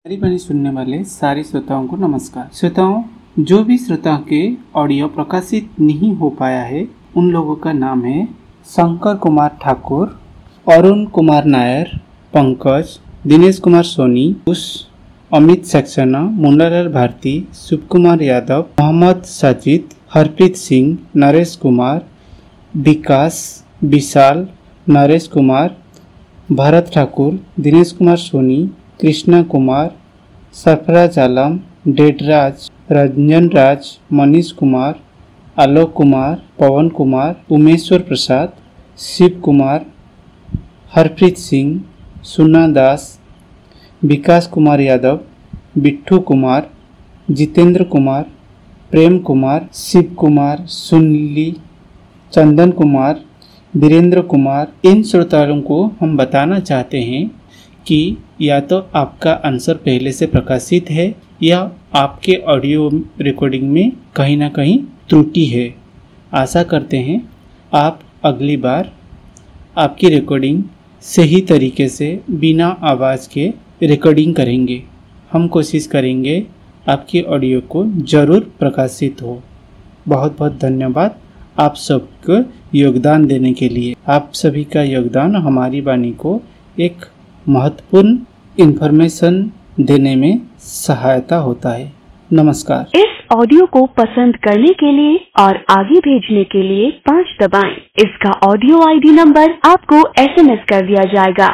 मेरी वाणी सुनने वाले सारे श्रोताओं को नमस्कार। श्रोताओं, जो भी श्रोताओं के ऑडियो प्रकाशित नहीं हो पाया है उन लोगों का नाम है शंकर कुमार ठाकुर, अरुण कुमार नायर, पंकज, दिनेश कुमार सोनी, अमित सक्सेना, मुन्नालाल भारती, शुभ कुमार यादव, मोहम्मद साजिद, हरप्रीत सिंह, नरेश कुमार, विकास, विशाल, नरेश कुमार, भरत ठाकुर, दिनेश कुमार सोनी, कृष्णा कुमार, सरफराज आलम, डेडराज, रंजन राज, मनीष कुमार, आलोक कुमार, पवन कुमार, उमेश्वर प्रसाद, शिव कुमार, हरप्रीत सिंह, सुना दास, विकास कुमार यादव, बिट्ठू कुमार, जितेंद्र कुमार, प्रेम कुमार, शिव कुमार, सुनीली, चंदन कुमार, वीरेंद्र कुमार। इन श्रोताओं को हम बताना चाहते हैं कि या तो आपका आंसर पहले से प्रकाशित है या आपके ऑडियो रिकॉर्डिंग में कहीं ना कहीं त्रुटि है। आशा करते हैं आप अगली बार आपकी रिकॉर्डिंग सही तरीके से बिना आवाज़ के रिकॉर्डिंग करेंगे। हम कोशिश करेंगे आपकी ऑडियो को ज़रूर प्रकाशित हो। बहुत बहुत धन्यवाद आप सबको योगदान देने के लिए। आप सभी का योगदान हमारी वाणी को एक महत्वपूर्ण इन्फॉर्मेशन देने में सहायता होता है। नमस्कार। इस ऑडियो को पसंद करने के लिए और आगे भेजने के लिए 5 दबाएं। इसका ऑडियो आईडी नंबर आपको SMS कर दिया जाएगा।